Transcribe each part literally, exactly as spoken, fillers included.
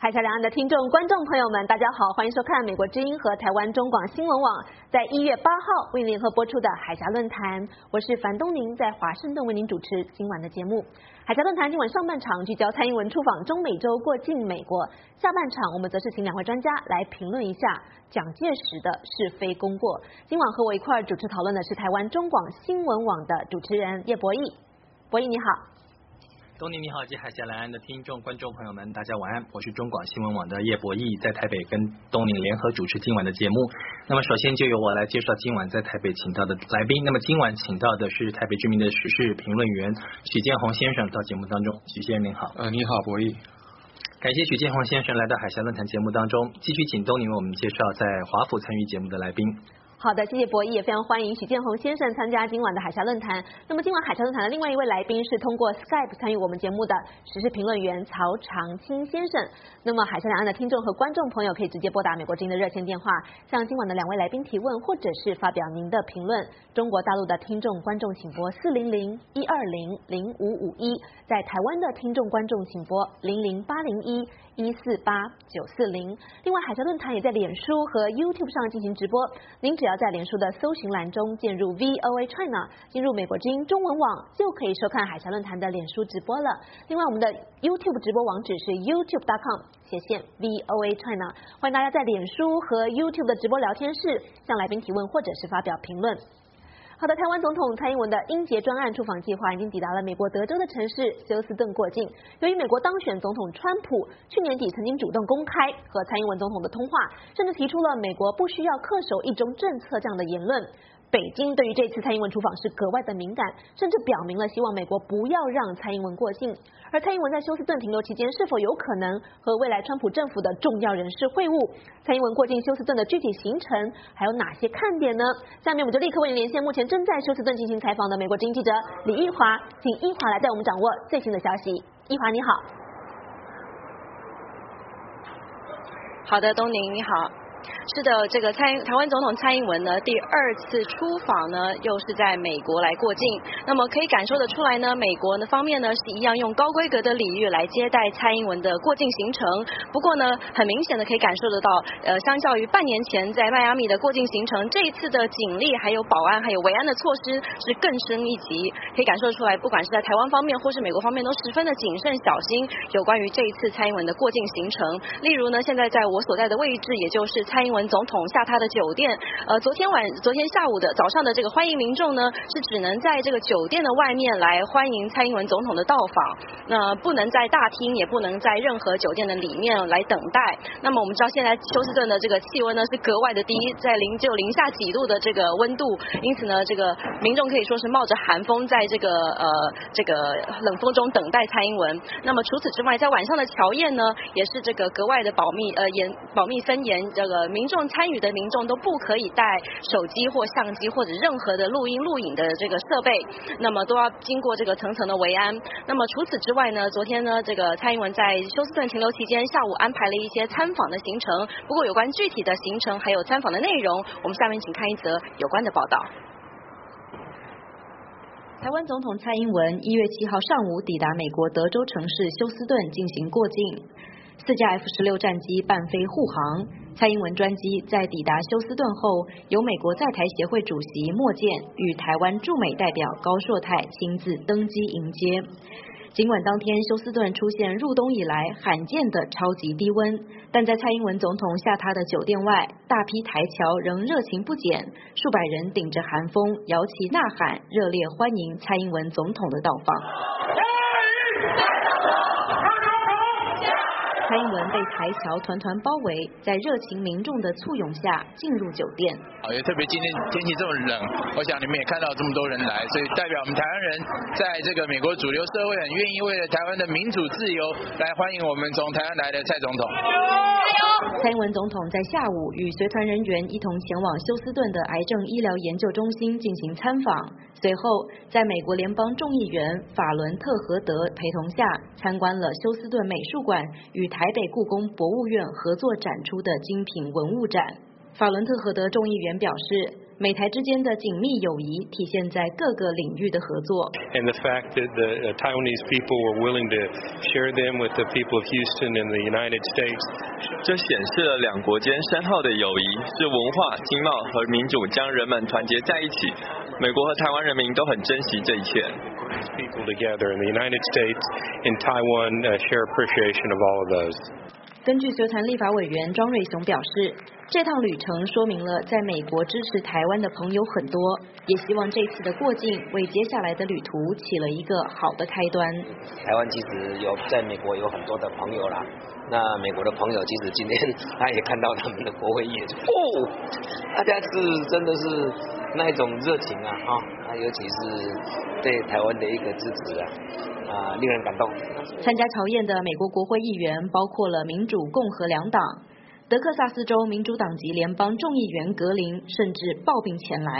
海峡两岸的听众、观众朋友们，大家好，欢迎收看美国之音和台湾中广新闻网在一月八号为您联合播出的海峡论坛。我是樊东宁，在华盛顿为您主持今晚的节目。海峡论坛今晚上半场聚焦蔡英文出访中美洲过境美国，下半场我们则是请两位专家来评论一下蒋介石的是非功过。今晚和我一块儿主持讨论的是台湾中广新闻网的主持人叶博弈。博弈你好。 东宁你好，及海峡两岸的听众、观众朋友们，大家晚安。我是中广新闻网的叶博弈，在台北跟东宁联合主持今晚的节目。那么首先就由我来介绍今晚在台北请到的来宾。那么今晚请到的是台北知名的时事评论员许建宏先生到节目当中。许先生您好。 呃，你好，博弈。 感谢许建宏先生来到海峡论坛节目当中，继续请东宁为我们介绍在华府参与节目的来宾。 好的，谢谢博弈，也非常欢迎许建宏先生参加今晚的海峡论坛。那么今晚海峡论坛的另外一位来宾是通过 Skype 参与我们节目的时事评论员曹长青先生。那么海峡两岸的听众和观众朋友可以直接拨打美国之音的热线电话，向今晚的两位来宾提问，或者是发表您的评论。中国大陆的听众观众请拨四零零一二零零五五一，在台湾的听众观众请拨零零八零一一四八九四零。另外海峡论坛也在脸书和 YouTube 上进行直播，您只要在脸书的搜寻栏中键入 V O A China， 进入美国之音中文网，就可以收看海峡论坛的脸书直播了。另外我们的 YouTube 直播网址是 YouTube dot com 斜线 V O A China， 欢迎大家在脸书和 YouTube 的直播聊天室向来宾提问或者是发表评论。好的，台湾总统蔡英文的英捷专案出访计划已经抵达了美国德州的城市休斯顿过境。由于美国当选总统川普去年底曾经主动公开和蔡英文总统的通话，甚至提出了美国不需要恪守一中政策这样的言论，北京对于这次蔡英文出访是格外的敏感，甚至表明了希望美国不要让蔡英文过境。而蔡英文在休斯顿停留期间是否有可能和未来川普政府的重要人士会晤？蔡英文过境休斯顿的具体行程还有哪些看点呢？下面我们就立刻为您连线目前正在休斯顿进行采访的美国之音记者李奕华，请奕华来带我们掌握最新的消息。奕华你好。 好的，东宁你好。是的，这个蔡台湾总统蔡英文呢，第二次出访呢，又是在美国来过境。那么可以感受得出来呢，美国的方面呢是一样用高规格的礼遇来接待蔡英文的过境行程。不过呢，很明显的可以感受得到，呃，相较于半年前在迈阿密的过境行程，这一次的警力还有保安还有维安的措施是更深一级。可以感受得出来，不管是在台湾方面或是美国方面，都十分的谨慎小心，有关于这一次蔡英文的过境行程。例如呢，现在在我所在的位置，也就是蔡英文总统下榻的酒店，呃，昨天晚昨天下午的早上的这个欢迎民众呢，是只能在这个酒店的外面来欢迎蔡英文总统的到访，那不能在大厅，也不能在任何酒店的里面来等待。那么我们知道现在休斯顿的这个气温呢是格外的低，在零只有零下几度的这个温度，因此呢，这个民众可以说是冒着寒风在这个呃这个冷风中等待蔡英文。那么除此之外，在晚上的乔宴呢，也是这个格外的保密呃严保密森严，这个民众参与的民众都不可以带手机或相机或者任何的录音录影的这个设备，那么都要经过这个层层的维安。那么除此之外呢，昨天呢，这个蔡英文在休斯顿停留期间，下午安排了一些参访的行程。不过有关具体的行程还有参访的内容，我们下面请看一则有关的报道。 台湾总统蔡英文一月七号上午抵达美国德州城市休斯顿进行过境。四架 F 十六 战机伴飞护航，蔡英文专机在抵达休斯顿后，由美国在台协会主席莫健与台湾驻美代表高硕泰亲自登机迎接。尽管当天休斯顿出现入冬以来罕见的超级低温，但在蔡英文总统下榻的酒店外，大批台侨仍热情不减，数百人顶着寒风摇旗呐喊，热烈欢迎蔡英文总统的到访。蔡英文被台侨团团包围，在热情民众的簇拥下进入酒店。 也特别今天天气这么冷，我想你们也看到这么多人来，所以代表我们台湾人在这个美国主流社会很愿意为了台湾的民主自由来欢迎我们从台湾来的蔡总统。 蔡英文总统在下午与随团人员一同前往休斯顿的癌症医疗研究中心进行参访，随后在美国联邦众议员法伦特·荷德陪同下参观了休斯顿美术馆与台北故宫博物院合作展出的精品文物展。法伦特·荷德众议员表示， 美台之间的紧密友谊体现在各个领域的合作。 And the fact that the uh, Taiwanese people were willing to share them with the people of Houston and the United States， 这显示了两国间深厚的友谊，是文化、经贸和民主将人们团结在一起。美国和台湾人民都很珍惜这一切。 People together in the United States and Taiwan uh, share appreciation of all of those。 根据随团立法委员庄瑞雄表示，这趟旅程说明了在美国支持台湾的朋友很多，也希望这次的过境为接下来的旅途起了一个好的开端。 台湾其实有在美国有很多的朋友啦，那美国的朋友其实今天他也看到他们的国会议员，哦，大家是真的是那一种热情啊，哈、哦，尤其是对台湾的一个支持啊。啊，令人感动。 参加朝宴的美国国会议员包括了民主、共和两党。德克萨斯州民主党籍联邦众议员格林甚至抱病前来。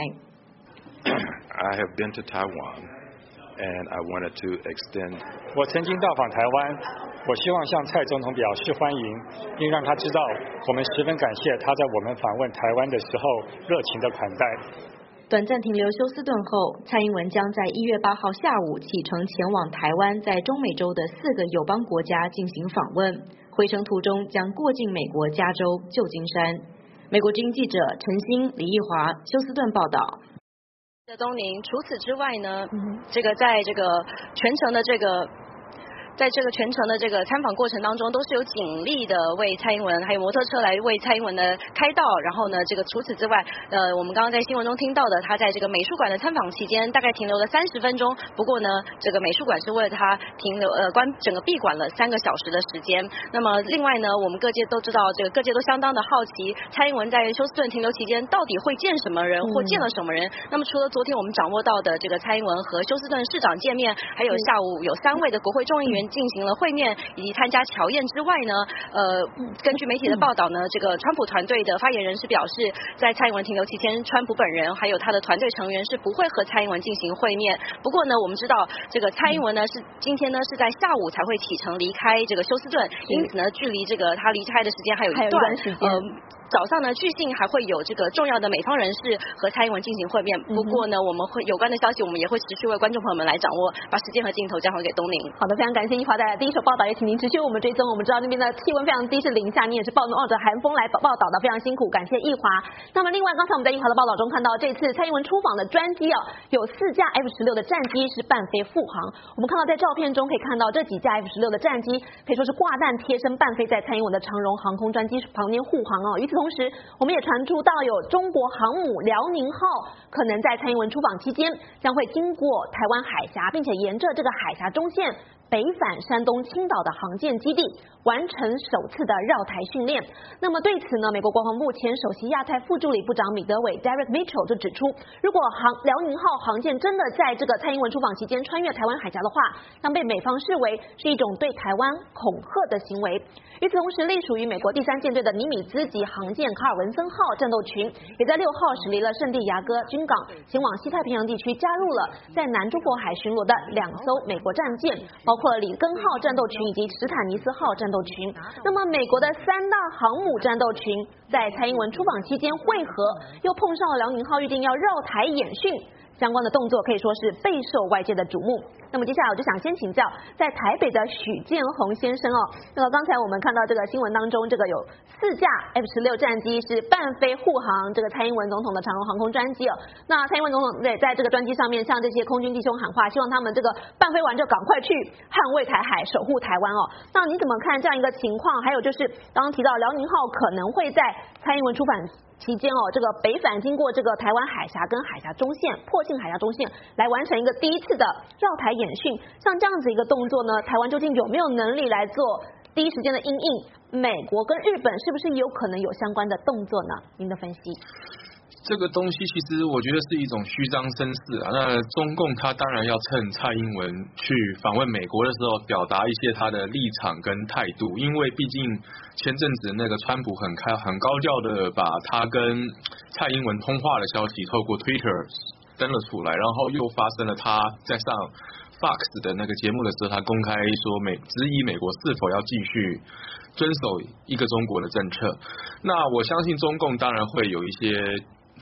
I have been to Taiwan, and I wanted to extend. 我曾经到访台湾，我希望向蔡总统表示欢迎，并让他知道我们十分感谢他在我们访问台湾的时候热情的款待。 短暂停留休斯顿后，蔡英文将在一月八号下午启程前往台湾在中美洲的四个友邦国家进行访问，回程途中将过境美国加州旧金山。美国之音记者陈欣、李义华，休斯顿报道。 东宁，除此之外呢，嗯、这个在这个全程的这个。在这个全程的这个参访过程当中，都是有警力的为蔡英文，还有摩托车来为蔡英文的开道。然后呢，这个除此之外，呃，我们刚刚在新闻中听到的，他在这个美术馆的参访期间，大概停留了三十分钟。不过呢，这个美术馆是为了他停留呃关整个闭馆了三个小时的时间。那么另外呢，我们各界都知道，这个各界都相当的好奇，蔡英文在休斯顿停留期间到底会见什么人，或见了什么人？嗯、那么除了昨天我们掌握到的这个蔡英文和休斯顿市长见面，还有下午有三位的国会众议员进行了会面以及参加乔宴之外呢，呃，根据媒体的报道呢，这个川普团队的发言人是表示，在蔡英文停留期间，川普本人还有他的团队成员是不会和蔡英文进行会面。不过呢，我们知道这个蔡英文呢是今天呢是在下午才会启程离开这个休斯顿，因此呢，距离这个他离开的时间还有一段时间。呃早上呢，据信还会有这个重要的美方人士和蔡英文进行会面。不过呢，我们会有关的消息，我们也会持续为观众朋友们来掌握，把时间和镜头交还给东宁。 好的，非常感谢一华带来第一手报道，也请您持续我们追踪。我们知道那边的气温非常低，是零下，你也是抱着寒风来报道的，非常辛苦，感谢一华。那么另外，刚才我们在一华的报道中看到，这次蔡英文出访的专机啊，有四架 F 十六的战机是伴飞护航。我们看到在照片中可以看到，这几架 F 十六的战机可以说是挂弹贴身伴飞在蔡英文的长荣航空专机旁边护航哦。与此同时，我们也传出到有中国航母辽宁号可能在蔡英文出访期间将会经过台湾海峡，并且沿着这个海峡中线北返山东青岛的航舰基地，完成首次的绕台训练。那么对此呢，美国国防部前首席亚太副助理部长米德韦 Derek Mitchell 就指出，如果航辽宁号航舰真的在这个蔡英文出访期间穿越台湾海峡的话，将被美方视为是一种对台湾恐吓的行为。与此同时，隶属于美国第三舰队的尼米兹级航舰卡尔文森号战斗群，也在六号驶离了圣地亚哥军港，前往西太平洋地区，加入了在南中国海巡逻的两艘美国战舰，包括里根号战斗群以及史坦尼斯号战斗群。那么美国的三大航母战斗群在蔡英文出访期间会合，又碰上了辽宁号预定要绕台演训，相关的动作可以说是备受外界的瞩目。那么接下来我就想先请教在台北的许建宏先生哦，那么刚才我们看到这个新闻当中，这个有四架 F 十六战机是伴飞护航这个蔡英文总统的长荣航空专机哦。那蔡英文总统对在这个专机上面向这些空军弟兄喊话，希望他们这个伴飞完就赶快去捍卫台海，守护台湾哦。那你怎么看这样一个情况？还有就是刚刚提到辽宁号可能会在蔡英文出访期间哦，这个北返经过这个台湾海峡跟海峡中线，迫近海峡中线来完成一个第一次的绕台演训，像这样子一个动作呢，台湾究竟有没有能力来做第一时间的因应？美国跟日本是不是有可能有相关的动作呢？您的分析？ 这个东西其实我觉得是一种虚张声势啊。那中共他当然要趁蔡英文去访问美国的时候，表达一些他的立场跟态度，因为毕竟前阵子那个川普很开很高调的把他跟蔡英文通话的消息透过 Twitter 登了出来，然后又发生了他在上 Fox 的那个节目的时候，他公开说美质疑美国是否要继续遵守一个中国的政策。那我相信中共当然会有一些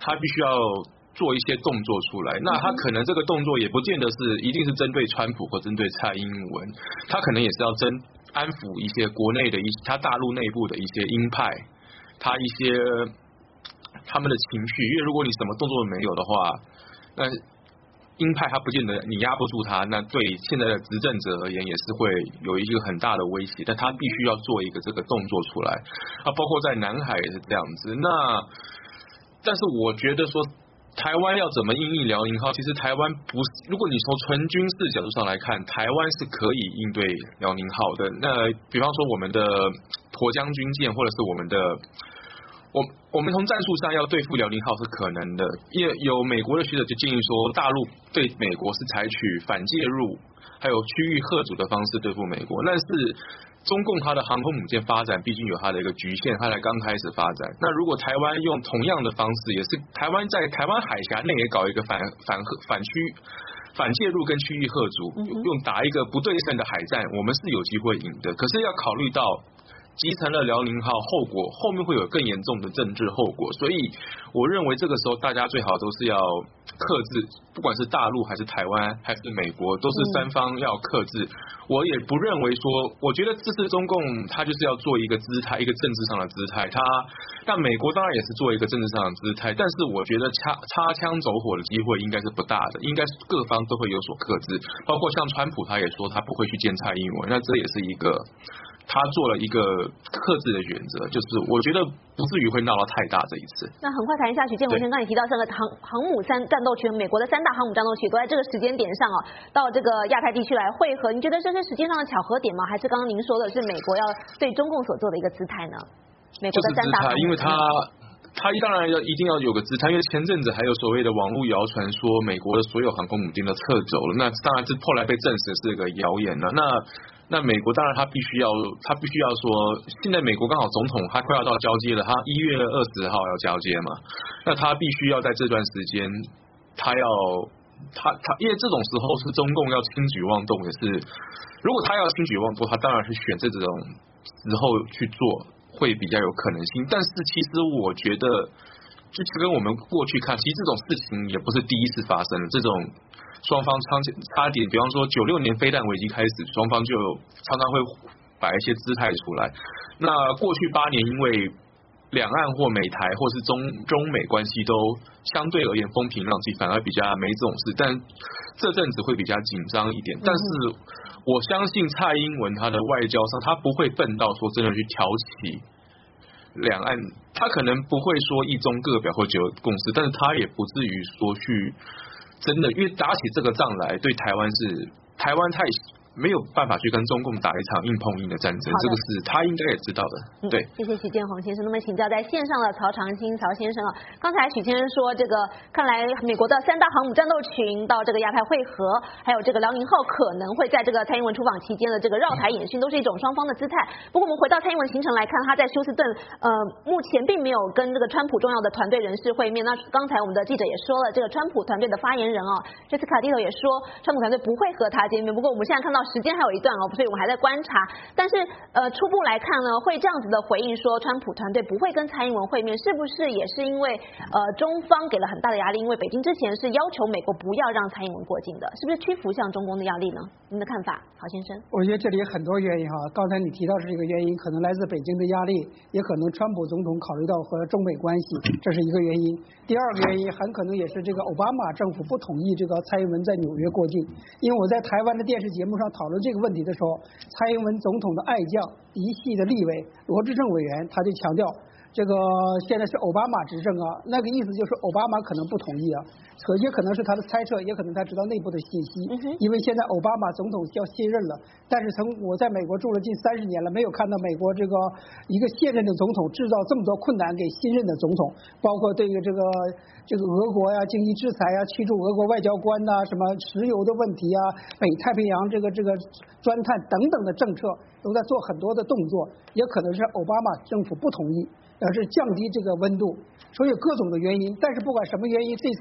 他必须要做一些动作出来，那他可能这个动作也不见得是一定是针对川普或针对蔡英文，他可能也是要针安抚一些国内的一他大陆内部的一些鹰派，他一些他们的情绪，因为如果你什么动作没有的话，那鹰派他不见得你压不住他，那对现在的执政者而言也是会有一个很大的威胁，但他必须要做一个这个动作出来啊，包括在南海也是这样子。那但是我觉得说。台湾要怎么因应辽宁号？其实台湾不是，如果你从纯军事角度上来看，台湾是可以应对辽宁号的。那比方说我们的沱江军舰，或者是我们的，我我们从战术上要对付辽宁号是可能的，因为有美国的学者就建议说，大陆对美国是采取反介入，还有区域吓阻的方式对付美国，但是。中共它的航空母舰发展毕竟有它的一个局限，它才刚开始发展。那如果台湾用同样的方式，也是台湾在台湾海峡内也搞一个反反反区反介入跟区域吓阻，用打一个不对称的海战，我们是有机会赢的。可是要考虑到集成了辽宁号后果，后面会有更严重的政治后果，所以我认为这个时候大家最好都是要克制，不管是大陆还是台湾还是美国，都是三方要克制。我也不认为说，我觉得这次中共他就是要做一个姿态，一个政治上的姿态。他但美国当然也是做一个政治上的姿态，但是我觉得擦擦枪走火的机会应该是不大的，应该是各方都会有所克制，包括像川普他也说他不会去见蔡英文，那这也是一个。他做了一个克制的选择，就是我觉得不至于会闹到太大这一次。 那很快谈一下许建文先刚才提到这个航航母三战斗群，美国的三大航母战斗群都在这个时间点上哦，到这个亚太地区来汇合，你觉得这是时间上的巧合点吗？还是刚刚您说的是美国要对中共所做的一个姿态呢？美国的三大航母， 因为他。他当然要一定要有个姿态，因为前阵子还有所谓的网络谣传说美国的所有航空母舰都撤走了，那当然这后来被证实是个谣言了。那那美国当然他必须要他必须要说，现在美国刚好总统他快要到交接了，他一月二十号要交接嘛，那他必须要在这段时间，他要他他因为这种时候是中共要轻举妄动，也是如果他要轻举妄动，他当然是选这种时候去做。会比较有可能性，但是其实我觉得，就是跟我们过去看，其实这种事情也不是第一次发生了。这种双方差差点，比方说九六年飞弹危机开始，双方就常常会摆一些姿态出来。那过去八年，因为两岸或美台或是中中美关系都相对而言风平浪静，反而比较没这种事，但这阵子会比较紧张一点。但是我相信蔡英文他的外交上，他不会笨到说真的去挑起两岸，他可能不会说一中各表或九共识，但是他也不至于说去真的，因为打起这个仗来，对台湾是台湾太没有办法去跟中共打一场硬碰硬的战争，这个是他应该也知道的。对， 嗯、谢谢许建宏先生。那么请教在线上的曹长青曹先生啊，刚才许先生说，这个看来美国的三大航母战斗群到这个亚太会合，还有这个辽宁号可能会在这个蔡英文出访期间的这个绕台演训，都是一种双方的姿态。不过我们回到蔡英文行程来看，他在休斯顿呃目前并没有跟这个川普重要的团队人士会面。那刚才我们的记者也说了，这个川普团队的发言人哦，这次卡蒂头也说，川普团队不会和他见面。不过我们现在看到时间还有一段哦，所以我们还在观察。但是呃，初步来看呢，会这样子的回应说，川普团队不会跟蔡英文会面，是不是也是因为呃中方给了很大的压力？因为北京之前是要求美国不要让蔡英文过境的，是不是屈服向中共的压力呢？您的看法，郝先生？ 我觉得这里很多原因哈，刚才你提到是这个原因，可能来自北京的压力，也可能川普总统考虑到和中美关系，这是一个原因。第二个原因很可能也是这个奥巴马政府不同意这个蔡英文在纽约过境，因为我在台湾的电视节目上讨论这个问题的时候，蔡英文总统的爱将一系的立委罗志正委员他就强调，这个现在是奥巴马执政啊，那个意思就是奥巴马可能不同意啊，可也可能是他的猜测，也可能他知道内部的信息，因为现在奥巴马总统要卸任了，但是从我在美国住了近三十年了，没有看到美国这个一个现任的总统制造这么多困难给新任的总统，包括对于这个这个俄国呀、经济制裁呀、驱逐俄国外交官呐、什么石油的问题啊、北太平洋这个这个钻探等等的政策，都在做很多的动作，也可能是奥巴马政府不同意，而是降低这个温度，所以有各种的原因。但是不管什么原因，这次蔡英文总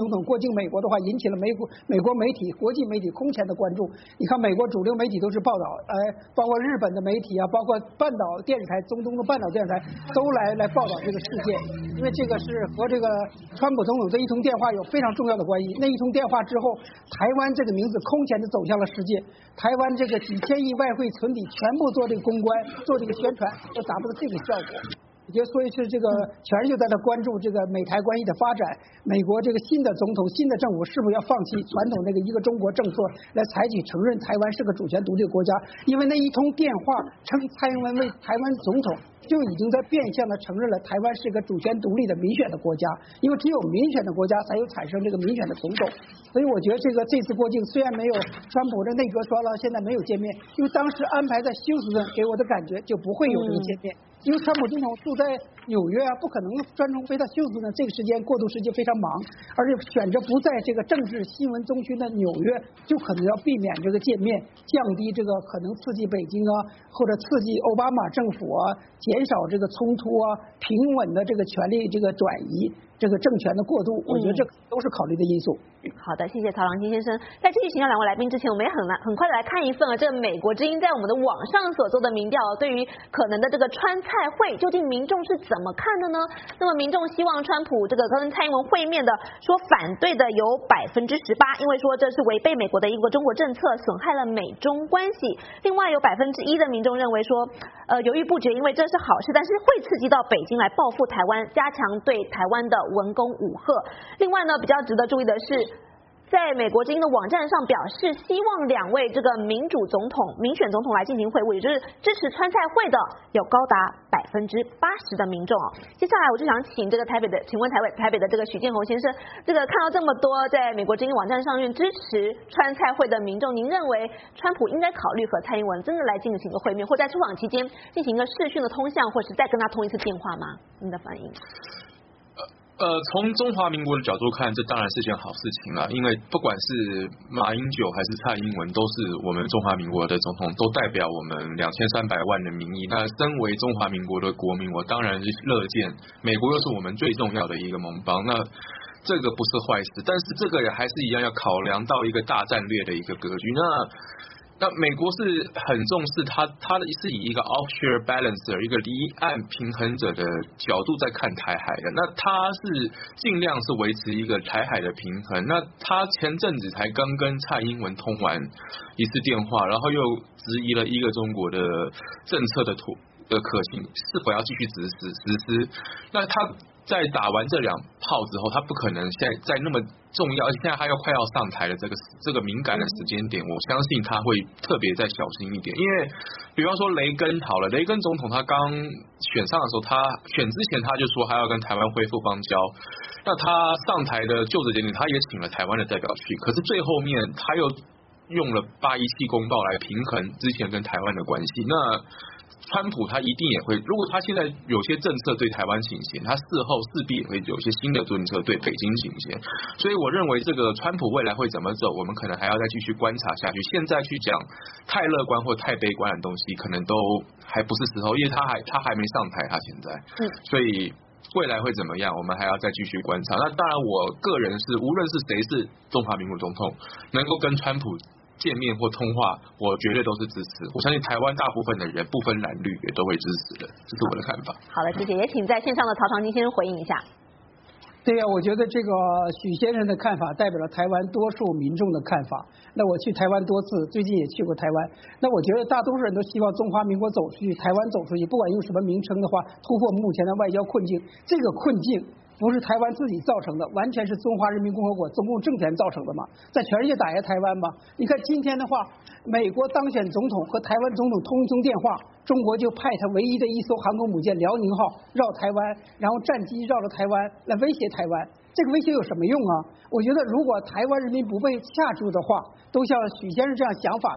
总统过境美国的话，引起了美国美国媒体、国际媒体空前的关注。你看，美国主流媒体都是报道，呃，包括日本的媒体啊，包括半岛电视台、中东的半岛电视台都来来报道这个事件，因为这个是和这个川普总统这一通电话有非常重要的关系。那一通电话之后，台湾这个名字空前的走向了世界，台湾这个几千亿外汇存底全部做这个公关、做这个宣传，都达不到这个效果。我觉得，所以是这个全世界在那关注这个美台关系的发展，美国这个新的总统、新的政府是不是要放弃传统那个一个中国政策，来采取承认台湾是个主权独立的国家？因为那一通电话称蔡英文为台湾总统，就已经在变相的承认了台湾是个主权独立的民选的国家。因为只有民选的国家才有产生这个民选的总统。所以我觉得这个这次过境虽然没有川普的内阁说了现在没有见面，因为当时安排在休斯顿，给我的感觉就不会有这个见面。嗯，因为川普总统住在纽约啊，不可能专程飞到休斯顿，这个时间过渡时间非常忙，而且选择不在这个政治新闻中心的纽约，就可能要避免这个见面，降低这个可能刺激北京啊，或者刺激奥巴马政府啊，减少这个冲突啊，平稳的这个权力这个转移，这个政权的过渡，我觉得这都是考虑的因素。 嗯，好的，谢谢曹长青先生。在继续请教两位来宾之前，我们也很来很快来看一份啊，这个美国之音在我们的网上所做的民调，对于可能的这个川蔡会，究竟民众是怎么看的呢？那么民众希望川普这个跟蔡英文会面的，说反对的有百分之十八，因为说这是违背美国的一个中国政策，损害了美中关系。另外有百分之一的民众认为说，呃，犹豫不决，因为这是好事，但是会刺激到北京来报复台湾，加强对台湾的文攻武吓。另外呢，比较值得注意的是，在美国之音的网站上表示，希望两位这个民主总统、民选总统来进行会晤，也就是支持川蔡会的，有高达百分之八十的民众哦。接下来我就想请这个台北的，请问台北台北的这个许建宏先生，这个看到这么多在美国之音网站上面支持川蔡会的民众，您认为川普应该考虑和蔡英文真的来进行一个会面，或在出访期间进行一个视讯的通向，或是再跟他通一次电话吗？您的反应？ 呃，从中华民国的角度看，这当然是件好事情了，因为不管是马英九还是蔡英文，都是我们中华民国的总统，都代表我们两千三百万的民意。那身为中华民国的国民，我当然是乐见美国又是我们最重要的一个盟邦，那这个不是坏事，但是这个也还是一样要考量到一个大战略的一个格局。那那美国是很重视它，它的是以一个 offshore balancer 一个离岸平衡者的角度在看台海的。那它是尽量是维持一个台海的平衡。那他前阵子才刚跟蔡英文通完一次电话，然后又质疑了一个中国的政策的妥的可行，是否要继续实施实施。那他在打完这两炮之后，他不可能现在在那么重要，而且现在他又快要上台的这个这个敏感的时间点，我相信他会特别再小心一点。因为比方说雷根好了，雷根总统他刚选上的时候，他选之前他就说他要跟台湾恢复邦交，那他上台的就职典礼，他也请了台湾的代表去，可是最后面他又用了八一七公报来平衡之前跟台湾的关系。那川普他一定也会，如果他现在有些政策对台湾倾斜，他事后势必也会有些新的政策对北京倾斜。所以我认为这个川普未来会怎么走，我们可能还要再继续观察下去。现在去讲太乐观或太悲观的东西，可能都还不是时候，因为他还他还没上台，他现在，嗯，所以未来会怎么样，我们还要再继续观察。那当然，我个人是无论是谁是中华民国总统，能够跟川普见面或通话，我绝对都是支持。我相信台湾大部分的人不分蓝绿也都会支持的，这是我的看法。 好了，谢谢。也请在线上的曹长青先生回应一下。 对呀、啊，我觉得这个许先生的看法代表了台湾多数民众的看法。那我去台湾多次，最近也去过台湾。那我觉得大多数人都希望中华民国走出去，台湾走出去，不管用什么名称的话，突破目前的外交困境。这个困境不是台湾自己造成的，完全是中华人民共和国中共政权造成的嘛，在全世界打压台湾嘛。你看今天的话，美国当选总统和台湾总统通一通电话，中国就派他唯一的一艘航空母舰辽宁号绕台湾，然后战机绕着台湾来威胁台湾。这个威胁有什么用啊？我觉得如果台湾人民不被吓住的话，都像许先生这样想法的话，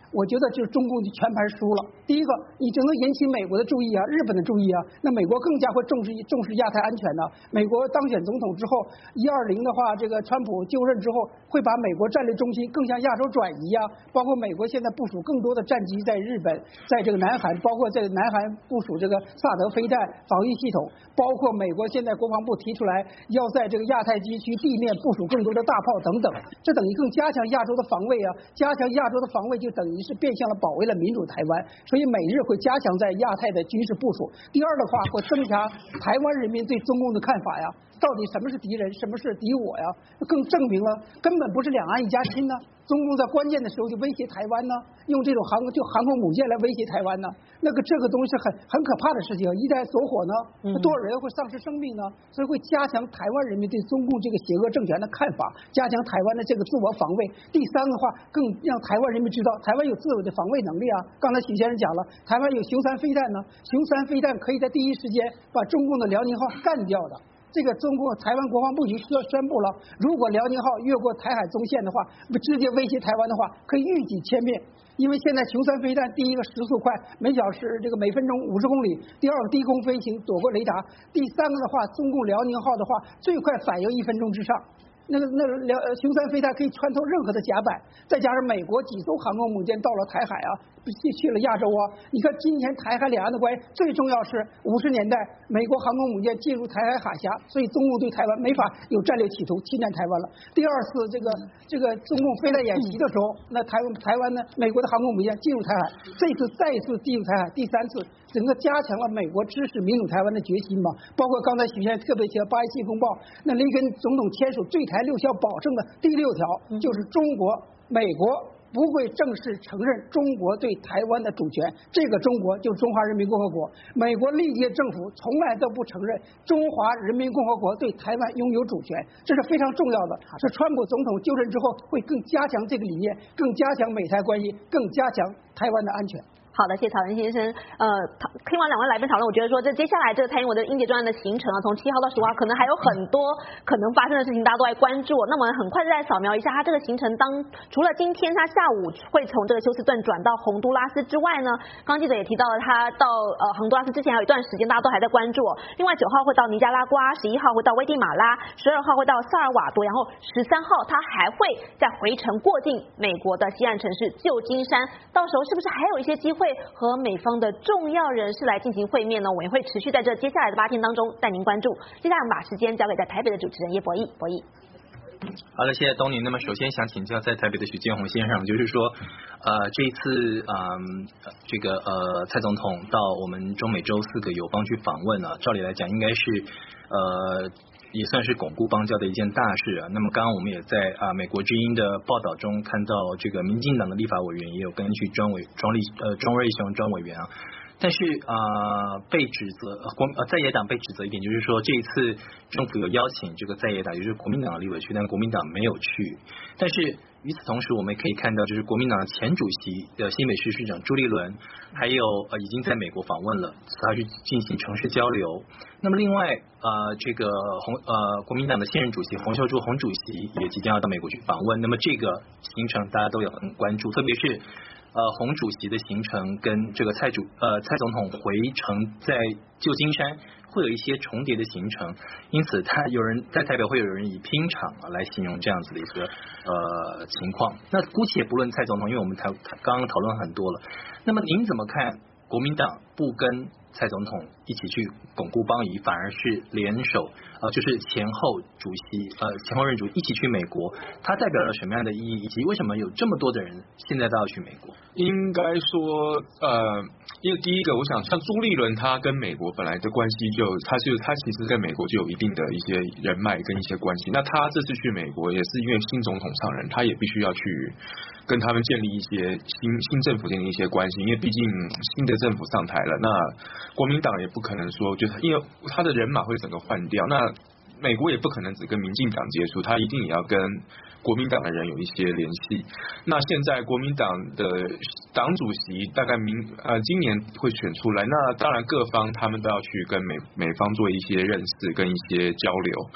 我觉得就是中共就全盘输了。第一个，你只能引起美国的注意啊，日本的注意啊，那美国更加会重视重视亚太安全的。美国当选总统之后，一二零的话，这个川普就任之后，会把美国战略中心更向亚洲转移啊，包括美国现在部署更多的战机在日本，在这个南韩，包括在南韩部署这个萨德飞弹防御系统，包括美国现在国防部提出来要在这个亚太地区地面部署更多的大炮等等，这等于更加强亚洲的防卫啊，加强亚洲的防卫就等于是变相的保卫了民主台湾，所以美日会加强在亚太的军事部署。第二的话，会增强台湾人民对中共的看法呀，到底什么是敌人，什么是敌我呀？更证明了根本不是两岸一家亲呢。中共在关键的时候就威胁台湾呢，用这种航就航空母舰来威胁台湾呢，那个这个东西很很可怕的事情，一旦走火呢，多少人会丧失生命呢？所以会加强台湾人民对中共这个邪恶政权的看法，加强台湾的这个自我防卫。第三个话，更让台湾人民知道台湾有自我的防卫能力啊。刚才许先生讲了，台湾有雄三飞弹呢，雄三飞弹可以在第一时间把中共的辽宁号干掉的。这个中国台湾国防部已经宣布了，如果辽宁号越过台海中线的话，直接威胁台湾的话，可以预警歼灭。因为现在雄三飞弹，第一个时速快，每小时这个每分钟五十公里；第二个低空飞行，躲过雷达；第三个的话，中共辽宁号的话，最快反应一分钟之上。那个那个辽雄三飞弹可以穿透任何的甲板，再加上美国几艘航空母舰到了台海啊，去去了亚洲啊。你看今天台海两岸的关系，最重要是五十年代美国航空母舰进入台海海峡，所以中共对台湾没法有战略企图侵占台湾了。第二次这个这个中共飞弹演习的时候，那台湾台湾呢，美国的航空母舰进入台海，这次再一次进入台海，第三次。整个加强了美国支持民主台湾的决心嘛，包括刚才许先生特别提到八一七公报，那雷根总统签署对台六项保证的第六条，就是中国、美国不会正式承认中国对台湾的主权，这个中国就是中华人民共和国。美国历届政府从来都不承认中华人民共和国对台湾拥有主权，这是非常重要的。是川普总统就任之后会更加强这个理念，更加强美台关系，更加强台湾的安全。 好的，谢谢曹文先生。呃，听完两位来宾讨论，我觉得说这接下来这个蔡英文的英捷专案的行程啊，从七号到十五号，可能还有很多可能发生的事情，大家都在关注。那我们很快再扫描一下他这个行程当，除了今天他下午会从这个休斯顿转到洪都拉斯之外呢，刚刚记者也提到了他到呃洪都拉斯之前还有一段时间大家都还在关注。另外九号会到尼加拉瓜，十一号会到危地马拉，十二号会到萨尔瓦多，然后十三号他还会再回程过境美国的西岸城市旧金山，到时候是不是还有一些机会和美方的重要人士来进行会面呢？我们也会持续在这接下来的八天当中带您关注。接下来我们把时间交给在台北的主持人叶博弈，博弈。 好的，谢谢东尼。那么首先想请教在台北的许建宏先生，就是说，呃，这一次嗯，这个呃蔡总统到我们中美洲四个友邦去访问啊，照理来讲应该是呃。也算是巩固邦交的一件大事啊。那么刚刚我们也在啊美国之音的报道中看到，这个民进党的立法委员也有根据庄委庄立呃庄瑞雄庄委员啊，但是啊、呃、被指责国呃在野党被指责一点，就是说这一次政府有邀请这个在野党，也就是国民党的立委去，但国民党没有去。但是与此同时，我们也可以看到，就是国民党的前主席的新北市市长朱立伦，还有呃已经在美国访问了，他去进行城市交流。那么另外呃这个洪呃国民党的现任主席洪秀柱洪主席也即将要到美国去访问。那么这个行程大家都有很关注，特别是呃洪主席的行程跟这个蔡主呃蔡总统回程在旧金山会有一些重叠的行程，因此他有人在台北会有人以拼场啊来形容这样子的一个呃情况。那姑且不论蔡总统，因为我们台刚刚讨论很多了，那么您怎么看国民党不跟蔡总统一起去巩固邦谊，反而是联手呃就是前后主席呃前后任主一起去美国，它代表了什么样的意义，以及为什么有这么多的人现在都要去美国？ 应该说呃因为第一个我想像朱立伦他跟美国本来的关系就他就他其实跟美国就有一定的一些人脉跟一些关系，那他这次去美国也是因为新总统上任，他也必须要去跟他们建立一些新新政府建立一些关系，因为毕竟新的政府上台了，那国民党也不可能说就是因为他的人马会整个换掉，那美国也不可能只跟民进党接触，他一定也要跟国民党的人有一些联系。那现在国民党的党主席大概明呃今年会选出来，那当然各方他们都要去跟美美方做一些认识跟一些交流。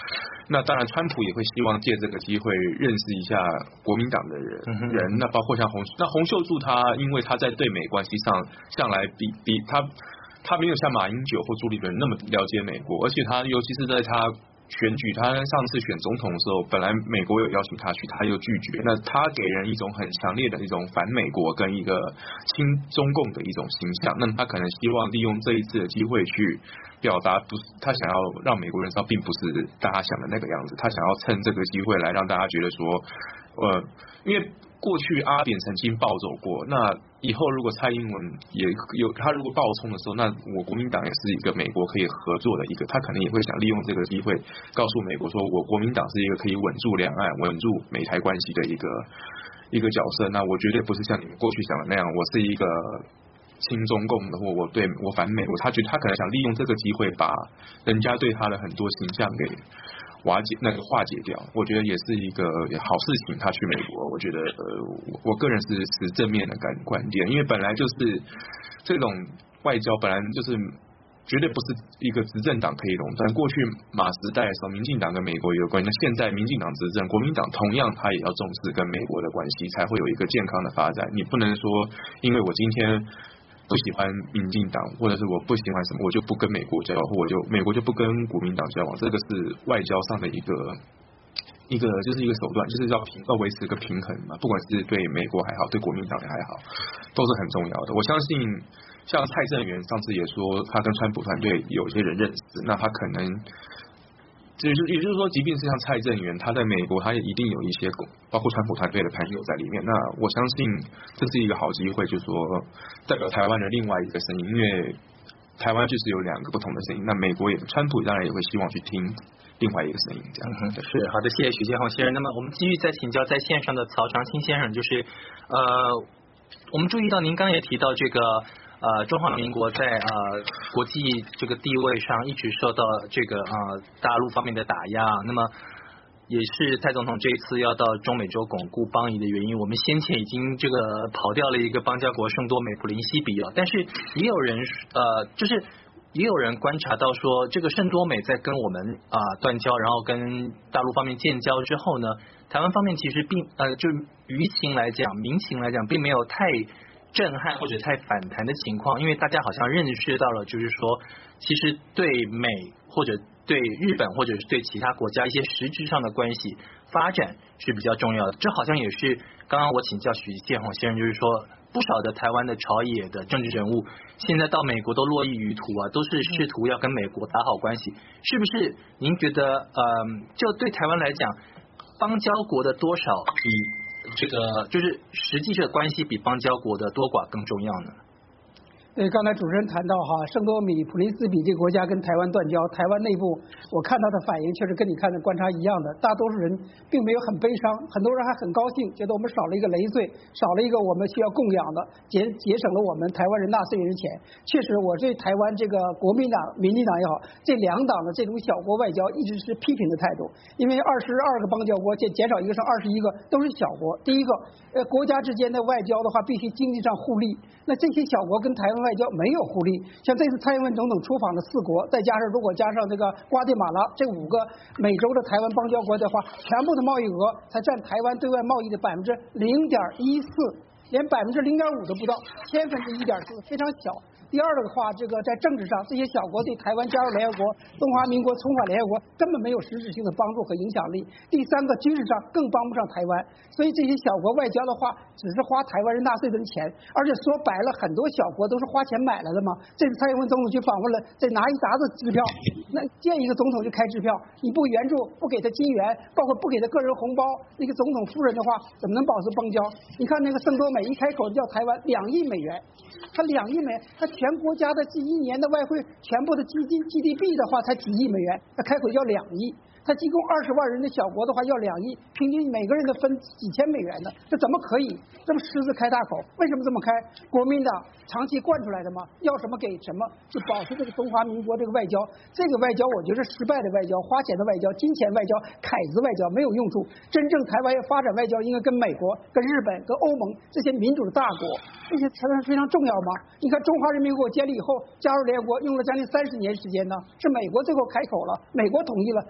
那当然，川普也会希望借这个机会认识一下国民党的人，嗯、人那包括像洪那洪秀柱他，因为他在对美关系上向来比比他他没有像马英九或朱立伦那么了解美国，而且他尤其是在他选举，他上次选总统的时候，本来美国有邀请他去，他又拒绝。那他给人一种很强烈的一种反美国跟一个亲中共的一种形象。那么他可能希望利用这一次的机会去表达，不是他想要让美国人知道，并不是大家想的那个样子。他想要趁这个机会来让大家觉得说，呃，因为过去阿扁曾经暴走过，那以后如果蔡英文也有他如果暴冲的时候，那我国民党也是一个美国可以合作的一个，他可能也会想利用这个机会告诉美国说，我国民党是一个可以稳住两岸、稳住美台关系的一个一个角色。那我绝对不是像你们过去想的那样，我是一个亲中共的，或我对我反美国。他觉得他可能想利用这个机会把人家对他的很多形象给瓦解那个化解掉，我觉得也是一个好事情。他去美国，我觉得呃，我个人是持正面的感观点，因为本来就是这种外交本来就是绝对不是一个执政党可以垄断。过去马时代的时候，民进党跟美国有关，那现在民进党执政，国民党同样他也要重视跟美国的关系，才会有一个健康的发展。你不能说因为我今天不喜欢民进党，或者是我不喜欢什么，我就不跟美国交往，或我就美国就不跟国民党交往，这个是外交上的一个一个就是一个手段，就是要平要维持一个平衡嘛。不管是对美国还好，对国民党也还好，都是很重要的。我相信，像蔡正元上次也说，他跟川普团队有一些人认识，那他可能。也就也就是说，即便是像蔡正元，他在美国，他也一定有一些包括川普团队的朋友在里面。那我相信这是一个好机会，就是说代表台湾的另外一个声音，因为台湾就是有两个不同的声音。那美国也，川普当然也会希望去听另外一个声音，这样。 嗯，是好的，谢谢许建宏先生。那么我们继续再请教在线上的曹长青先生，就是呃，我们注意到您刚刚也提到这个。呃，中华民国在呃国际这个地位上一直受到这个呃大陆方面的打压，那么也是蔡总统这一次要到中美洲巩固邦谊的原因。我们先前已经这个跑掉了一个邦交国圣多美普林西比啊，但是也有人呃就是也有人观察到说，这个圣多美在跟我们啊、呃、断交，然后跟大陆方面建交之后呢，台湾方面其实并呃就是舆情来讲、民情来讲，并没有太震撼或者太反弹的情况，因为大家好像认识到了，就是说，其实对美或者对日本或者是对其他国家一些实质上的关系发展是比较重要的。这好像也是刚刚我请教许建宏先生，就是说不少的台湾的朝野的政治人物，现在到美国都络绎于途啊，都是试图要跟美国打好关系，是不是？您觉得，呃，就对台湾来讲，邦交国的多少比这个就是实际这个关系比邦交国的多寡更重要呢？ 对，刚才主持人谈到哈，圣多米普林斯比这个国家跟台湾断交，台湾内部我看到的反应确实跟你看的观察一样的，大多数人并没有很悲伤，很多人还很高兴，觉得我们少了一个累赘，少了一个我们需要供养的，节节省了我们台湾人纳税人钱。确实，我对台湾这个国民党、民进党也好，这两党的这种小国外交一直是批评的态度，因为二十二个邦交国减减少一个剩二十一个都是小国。第一个，呃，国家之间的外交的话，必须经济上互利，那这些小国跟台湾外交没有互利，像这次蔡英文总统出访的四国，再加上如果加上这个瓜地马拉这五个美洲的台湾邦交国的话，全部的贸易额才占台湾对外贸易的百分之零点一四，连百分之零点五都不到，千分之一点四，非常小。第二个的话，这个在政治上，这些小国对台湾加入联合国、中华民国重返联合国根本没有实质性的帮助和影响力。第三个，军事上更帮不上台湾，所以这些小国外交的话，只是花台湾人纳税人钱，而且说白了，很多小国都是花钱买来的嘛。这次蔡英文总统去访问了，得拿一沓子支票，那见一个总统就开支票，你不援助，不给他金援，包括不给他个人红包，那个总统夫人的话，怎么能保持邦交？你看那个圣多美一开口就叫台湾两亿美元。他两亿美元，他全国家的这一年的外汇，全部的基金 G D P 的话才几亿美元，他开口要两亿。他提供二十万人的小国的话要两亿，平均每个人都分几千美元的，这怎么可以这么狮子开大口？为什么这么开？国民党长期惯出来的嘛，要什么给什么，就保持这个中华民国这个外交。这个外交我觉得是失败的外交，花钱的外交，金钱外交，凯子外交没有用处。真正台湾要发展外交，应该跟美国、跟日本、跟欧盟这些民主的大国，这些才非常重要吗？你看中华人民共和国建立以后加入联合国用了将近三十年时间呢，是美国最后开口了，美国同意了就加入了。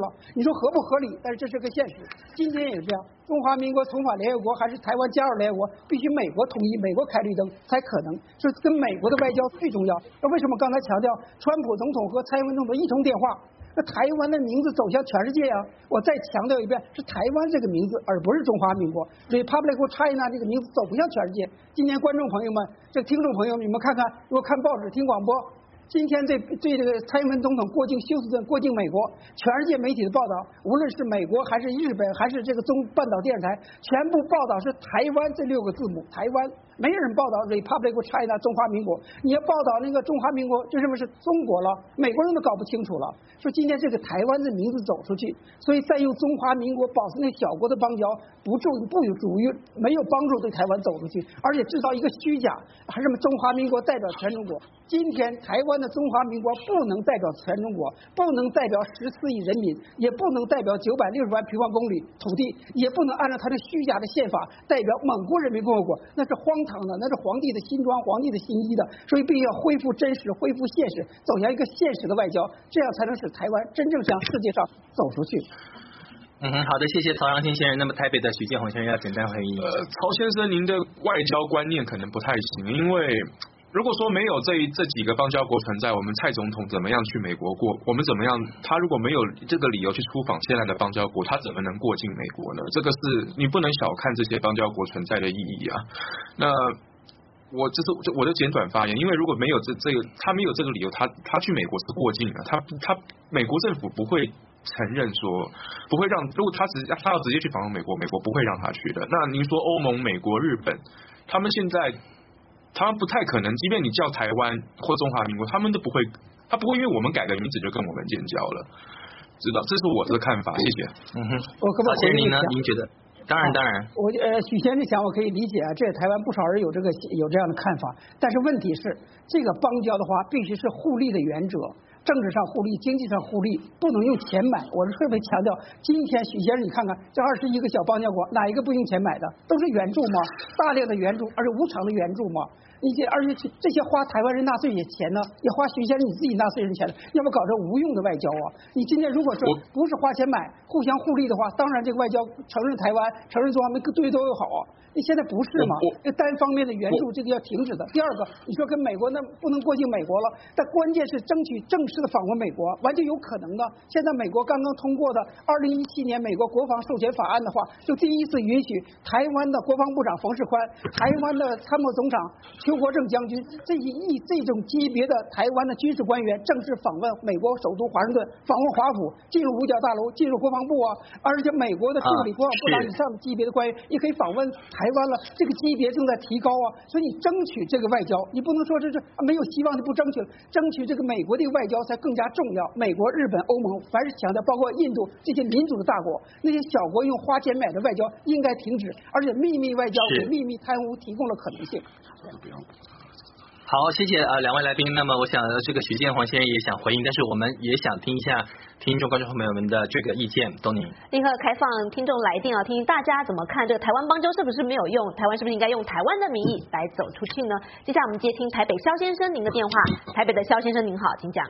了。你说合不合理？但是这是个现实。今天也是这样，中华民国重返联合国还是台湾加入联合国，必须美国同意，美国开绿灯才可能。这跟美国的外交最重要。那为什么刚才强调川普总统和蔡英文总统一通电话？那台湾的名字走向全世界啊！我再强调一遍，是台湾这个名字，而不是中华民国。Republic of China 这个名字走不向全世界。今天观众朋友们，这听众朋友们，你们看看，如果看报纸、听广播，今天对对这个蔡英文总统过境休斯顿、过境美国，全世界媒体的报道，无论是美国还是日本还是这个中半岛电视台，全部报道是台湾这六个字母，台湾。没有人报道 Republic of China 中华民国，你要报道那个中华民国，就认为是中国了，美国人都搞不清楚了。说今天这个台湾的名字走出去，所以再用中华民国保持那小国的邦交，不助不有助于没有帮助对台湾走出去，而且制造一个虚假，还是中华民国代表全中国。今天台湾的中华民国不能代表全中国，不能代表十四亿人民，也不能代表九百六十万平方公里土地，也不能按照他的虚假的宪法代表蒙古人民共和国，那是荒唐的，那是皇帝的新装，皇帝的新衣的。所以必须要恢复真实，恢复现实，走向一个现实的外交，这样才能使台湾真正向世界上走出去。 嗯哼，好的，谢谢曹长青先生。那么台北的许建宏先生要简单回应。 呃，曹先生，您的外交观念可能不太行，因为如果说没有这这几个邦交国存在，我们蔡总统怎么样去美国过？我们怎么样？他如果没有这个理由去出访现在的邦交国，他怎么能过境美国呢？这个是你不能小看这些邦交国存在的意义啊。那我这是我的简短发言，因为如果没有这这个，他没有这个理由，他他去美国是过境的，他他美国政府不会承认说，不会让，如果他直他要直接去访问美国，美国不会让他去的。那您说欧盟、美国、日本，他们现在。他们不太可能，即便你叫台湾或中华民国，他们都不会，他不会因为我们改个名字就跟我们建交了，知道？这是我的看法，谢谢。 嗯哼， 我可不可以您呢？您觉得？当然，当然。 我呃，许先生想我可以理解啊，这台湾不少人有这个有这样的看法，但是问题是，这个邦交的话，必须是互利的原则。政治上互利，经济上互利，不能用钱买。我是特别强调，今天许先生，你看看这二十一个小邦交国，哪一个不用钱买的？都是援助吗？大量的援助，而且无偿的援助吗？你这而且这些花台湾人纳税人钱呢，也花许先生你自己纳税人钱了，要不搞这无用的外交啊？你今天如果说不是花钱买，互相互利的话，当然这个外交承认台湾、承认中华民国对都有好啊。你现在不是嘛？这单方面的援助这个要停止的。第二个，你说跟美国那不能过境美国了，但关键是争取正式的访问美国，完全有可能的。现在美国刚刚通过的二零一七年美国国防授权法案的话，就第一次允许台湾的国防部长冯世宽、台湾的参谋总长邱国正将军这一一这种级别的台湾的军事官员正式访问美国首都华盛顿，访问华府，进入五角大楼，进入国防部啊，而且美国的助理国防部长以上级别的官员也可以访问台湾了，这个级别正在提高啊，所以你争取这个外交，你不能说这是没有希望就不争取了，争取这个美国的外交才更加重要。美国、日本、欧盟凡是强调，包括印度这些民主的大国，那些小国用花钱买的外交应该停止，而且秘密外交给秘密贪污提供了可能性。 好，谢谢呃两位来宾。那么我想这个许建宏先生也想回应，但是我们也想听一下听众观众朋友们的这个意见。东宁立刻开放听众来电啊，听听大家怎么看这个台湾邦交是不是没有用？台湾是不是应该用台湾的名义来走出去呢？接下来我们接听台北肖先生您的电话。台北的肖先生您好，请讲。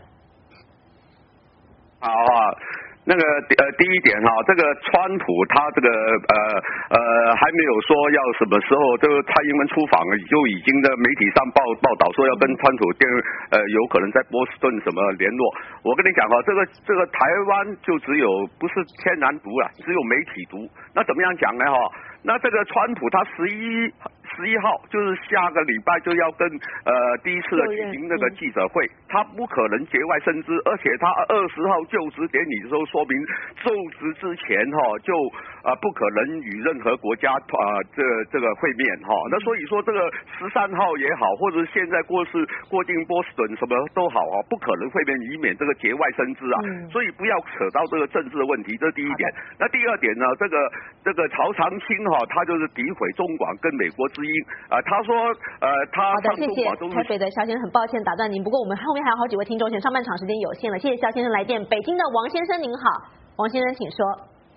好啊。那个呃，第一点哈、啊，这个川普他这个呃呃还没有说要什么时候这个蔡英文出访，就已经在媒体上报报道说要跟川普电呃有可能在波士顿什么联络。我跟你讲哈、啊，这个这个台湾就只有不是天然毒了，只有媒体毒。那怎么样讲呢哈？那这个川普他十一十一号就是下个礼拜就要跟呃第一次的举行那个记者会，他不可能节外生枝，而且他二十号就职典礼的时候说明就职之前哈、哦、就啊、呃、不可能与任何国家啊、呃、这这个会面哈、哦。那所以说这个十三号也好，或者现在过是过境波士顿什么都好啊，不可能会面，以免这个节外生枝啊。嗯、所以不要扯到这个政治的问题，这是第一点。那第二点呢，这个这个曹长青哈、哦，他就是诋毁中广跟美国之音啊、呃，他说呃他上中广都是。 台北的肖先生很抱歉打断您，不过我们后面还有好几位听众，上半场时间有限了，谢谢肖先生来电。北京的王先生您好，王先生请说。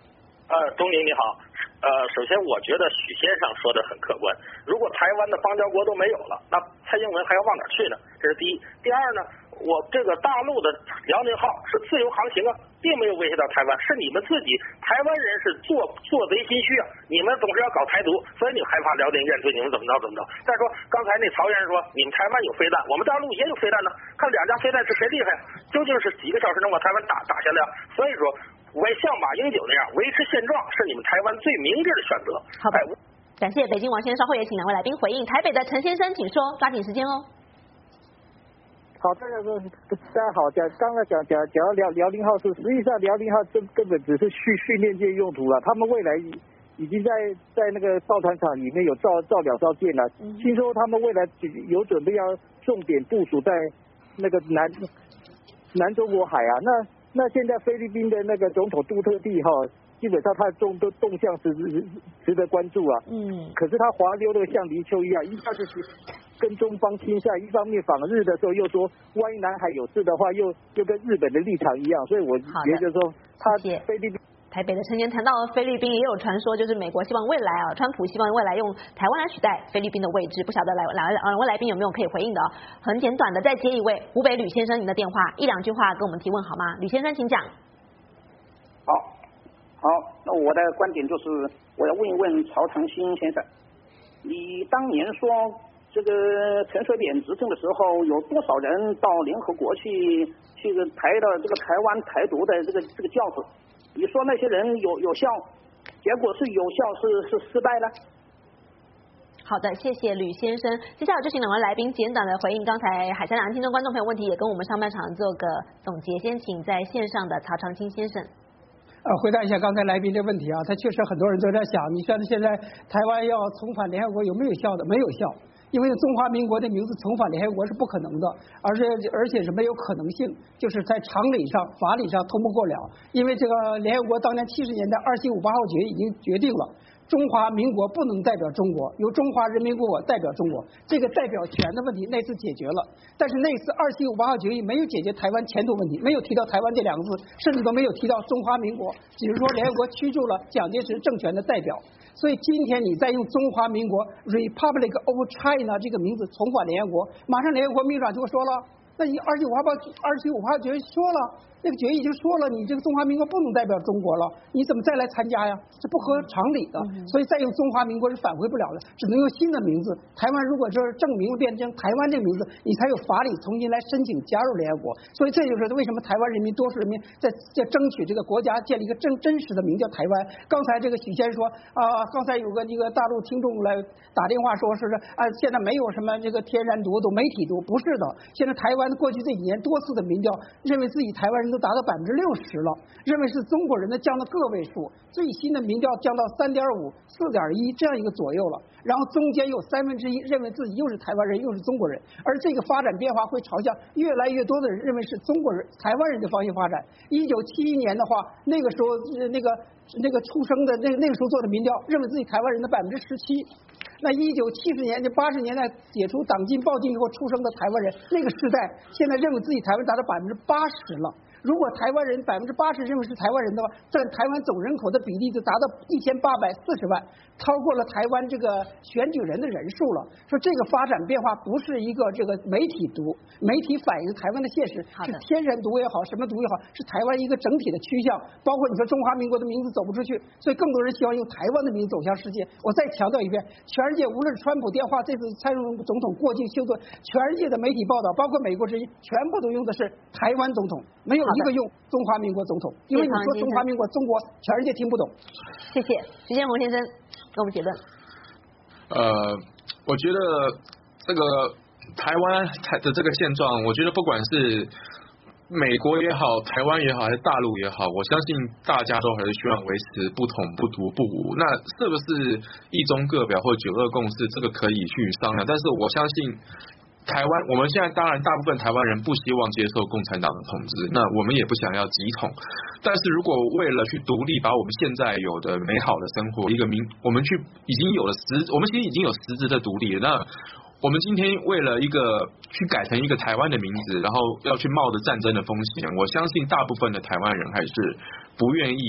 呃，钟宁你好，呃，首先我觉得许先生说的很客观，如果台湾的邦交国都没有了，那蔡英文还要往哪去呢？这是第一。第二呢，我这个大陆的辽宁号是自由航行啊，并没有威胁到台湾，是你们自己台湾人是做做贼心虚啊，你们总是要搞台独，所以你们害怕辽宁舰队，你们怎么着怎么着。再说刚才那曹先生说你们台湾有飞弹，我们大陆也有飞弹呢，看两家飞弹是谁厉害，究竟是几个小时能把台湾打打下来？所以说。为像马英九那样维持现状是你们台湾最明智的选择。 好的，感谢北京王先生，稍后也请两位来宾回应。台北的陈先生，请说，抓紧时间哦。 好，大家说，大家好，讲刚才讲讲讲到辽辽宁号是，实际上辽宁号根根本只是训训练舰用途了，他们未来已经在在那个造船厂里面有造造两艘舰了，嗯、听说他们未来有准备要重点部署在那个南南中国海啊，那。那现在菲律宾的那个总统杜特地哈，基本上他的动动动向是值得关注啊。嗯。可是他滑溜的像泥鳅一样，一下子跟中方倾向，一方面访日的时候又说，万一南海有事的话，又又跟日本的立场一样，所以我觉得说他菲律宾。 台北的陈年谈到菲律宾，也有传说，就是美国希望未来啊，川普希望未来用台湾来取代菲律宾的位置，不晓得来来两位来宾有没有可以回应的？很简短的，再接一位湖北吕先生，您的电话一两句话跟我们提问好吗？吕先生，请讲。 好，好，那我的观点就是，我要问一问曹长兴先生，你当年说这个陈水扁执政的时候，有多少人到联合国去去抬了这个台湾台独的这个这个轿子？你说那些人有有效，结果是有效是是失败了。 好的，谢谢吕先生。接下来就请两位来宾简短的回应刚才海峡两岸听众观众朋友问题，也跟我们上半场做个总结。先请在线上的曹长青先生。 呃，回答一下刚才来宾的问题啊，他确实很多人都在想，你说现在台湾要重返联合国有没有效的？没有效。因为中华民国的名字重返联合国是不可能的，而且而且是没有可能性，就是在常理上、法理上通不过了。因为这个联合国当年七十年代二七五八号决议已经决定了，中华民国不能代表中国，由中华人民共和国代表中国，这个代表权的问题那次解决了。但是那次二七五八号决议没有解决台湾前途问题，没有提到台湾这两个字，甚至都没有提到中华民国，只是说联合国驱逐了蒋介石政权的代表。所以今天你再用中华民国 Republic of China 这个名字重返联合国，马上联合国秘书长就说了，那你二七五号二七五号决议说了，那个决议已经说了，你这个中华民国不能代表中国了，你怎么再来参加呀？这不合常理的。所以再用中华民国是返回不了的，只能用新的名字。台湾如果就是正名变成台湾这个名字，你才有法理重新来申请加入联合国。所以这就是为什么台湾人民多数人民在在争取这个国家建立一个真真实的名叫台湾。刚才这个许先生说啊、呃，刚才有个一个大陆听众来打电话说是啊、呃，现在没有什么这个天然独独媒体独，不是的。现在台湾过去这几年多次的民调认为自己台湾人都达到百分之六十了，认为是中国人的降到个位数，最新的民调降到三点五、四点一这样一个左右了。然后中间有三分之一认为自己又是台湾人又是中国人，而这个发展变化会朝向越来越多的人认为是中国人、台湾人的方向发展。一九七一年的话，那个时候那个那个出生的那那个时候做的民调，认为自己台湾人的百分之十七。那一九七十年、就八十年代解除党禁、报禁以后出生的台湾人，那个时代现在认为自己台湾达到百分之八十了。如果台湾人百分之八十认为是台湾人的话，占台湾总人口的比例就达到一千八百四十万，超过了台湾这个选举人的人数了。说这个发展变化不是一个这个媒体读，媒体反映台湾的现实，是天然独也好，什么独也好，是台湾一个整体的趋向。包括你说中华民国的名字走不出去，所以更多人希望用台湾的名字走向世界。我再强调一遍，全世界无论是川普电话，这次蔡英文总统过境休顿，全世界的媒体报道，包括美国之音，全部都用的是台湾总统，没有一个用中华民国总统，因为你说中华民国中国，全世界听不懂。 谢谢徐建宏先生给我们结论。 呃，我觉得这个台湾的这个现状，我觉得不管是美国也好，台湾也好，还是大陆也好，我相信大家都还是希望维持不统不独不武。那是不是一中各表或九二共识，这个可以去商量，但是我相信台湾，我们现在当然大部分台湾人不希望接受共产党的统治，那我们也不想要集统。但是如果为了去独立，把我们现在有的美好的生活，一个民，我们去已经有了实，我们其实已经有实质的独立了。那我们今天为了一个去改成一个台湾的名字，然后要去冒着战争的风险，我相信大部分的台湾人还是不愿意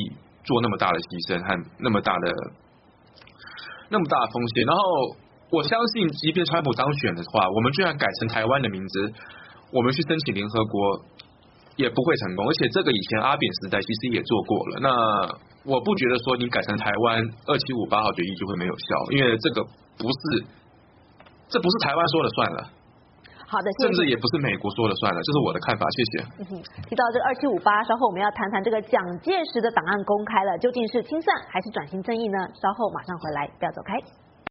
做那么大的牺牲和那么大的那么大的风险。然后我相信，即便川普当选的话，我们就算改成台湾的名字，我们去申请联合国也不会成功。而且这个以前阿扁时代其实也做过了。那我不觉得说你改成台湾二七五八号决议就会没有效，因为这个不是这不是台湾说了算了。 好的，谢谢， 甚至也不是美国说了算了，这是我的看法，谢谢。 嗯哼，提到这个二七五八，稍后我们要谈谈这个蒋介石的档案公开了，究竟是清算还是转型正义呢？稍后马上回来，不要走开。